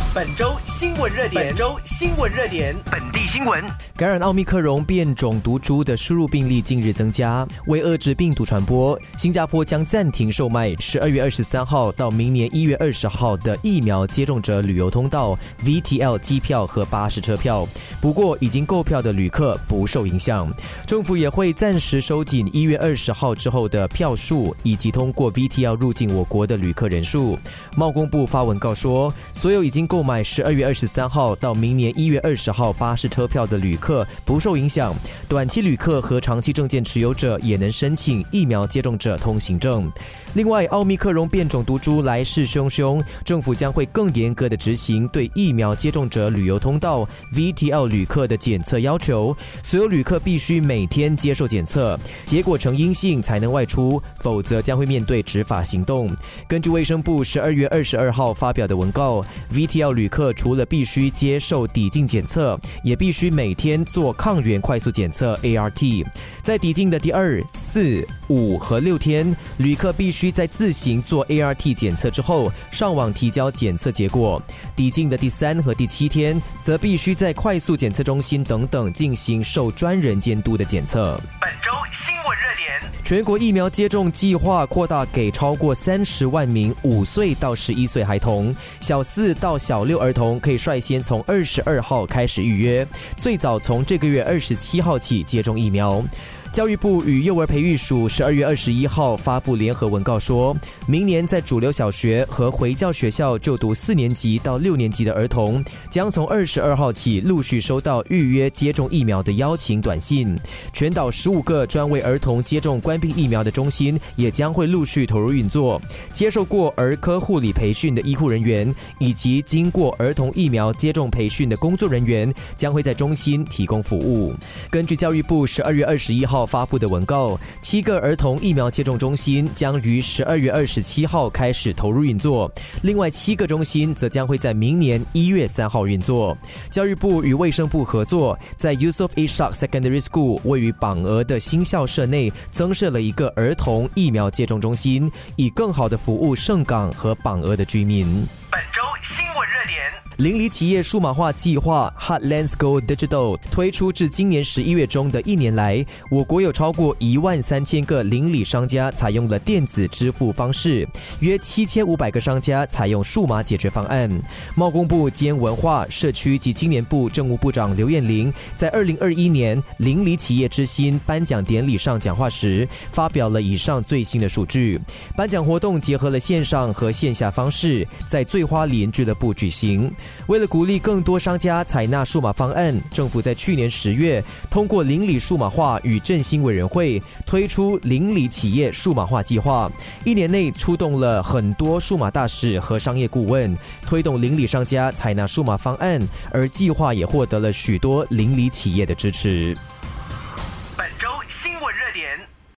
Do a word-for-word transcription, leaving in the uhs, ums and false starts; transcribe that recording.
本周新闻热点，本周新闻热点，本地新闻。 感染奥密克戎变种毒株的输入病例近日增加，为遏制病毒传播，新加坡将暂停售卖十二月二十三号到明年一月二十号的疫苗接种者旅游通道 V T L 机票和巴士车票。不过，已经购票的旅客不受影响。政府也会暂时收紧一月二十号之后的票数，以及通过 V T L 入境我国的旅客人数。贸工部发文告说，所有已经购买十二月二十三号到明年一月二十号巴士车票的旅客不受影响，短期旅客和长期证件持有者也能申请疫苗接种者通行证。另外，奥密克戎变种毒株来势汹汹，政府将会更严格的执行对疫苗接种者旅游通道 V T L 旅客的检测要求，所有旅客必须每天接受检测，结果呈阴性才能外出，否则将会面对执法行动。根据卫生部十二月二十二号发表的文告， V T L 旅客除了必须接受抵境检测，也必须每天做抗原快速检测 A R T。 在抵境的第二、四、五和六天，旅客必须在自行做 A R T 检测之后上网提交检测结果。抵境的第三和第七天，则必须在快速检测中心等等进行受专人监督的检测。 本周新闻热点， 全国疫苗接种计划扩大给超过三十万名五岁到十一岁孩童，小四到小六儿童可以率先从二十二号开始预约，最早从这个月二十七号起接种疫苗。教育部与幼儿培育署十二月二十一号发布联合文告说，明年在主流小学和回教学校就读四年级到六年级的儿童，将从二十二号起陆续收到预约接种疫苗的邀请短信。全岛十五个专为儿童接种冠病疫苗的中心也将会陆续投入运作，接受过儿科护理培训的医护人员以及经过儿童疫苗接种培训的工作人员将会在中心提供服务。根据教育部十二月二十一号发布的文告，七个儿童疫苗接种中心将于十二月二十七号开始投入运作，另外七个中心则将会在明年一月三号运作。教育部与卫生部合作，在 Yusof Ishak Secondary School 位于榜鹅的新校舍内增设了一个儿童疫苗接种中心，以更好的服务盛港和榜鹅的居民。 本周新闻热点， 邻里企业数码化计划 Heartlands Go Digital 推出至今年十一月中的一年来，我国有超过一万三千个邻里商家采用了电子支付方式，约七千五百个商家采用数码解决方案。贸工部兼文化、社区及青年部政务部长刘燕玲在二零二一年邻里企业之星颁奖典礼上讲话时，发表了以上最新的数据。颁奖活动结合了线上和线下方式，在醉花莲俱乐部举行。为了鼓励更多商家采纳数码方案，政府在去年十月通过邻里数码化与振兴委员会推出邻里企业数码化计划，一年内出动了很多数码大使和商业顾问，推动邻里商家采纳数码方案，而计划也获得了许多邻里企业的支持。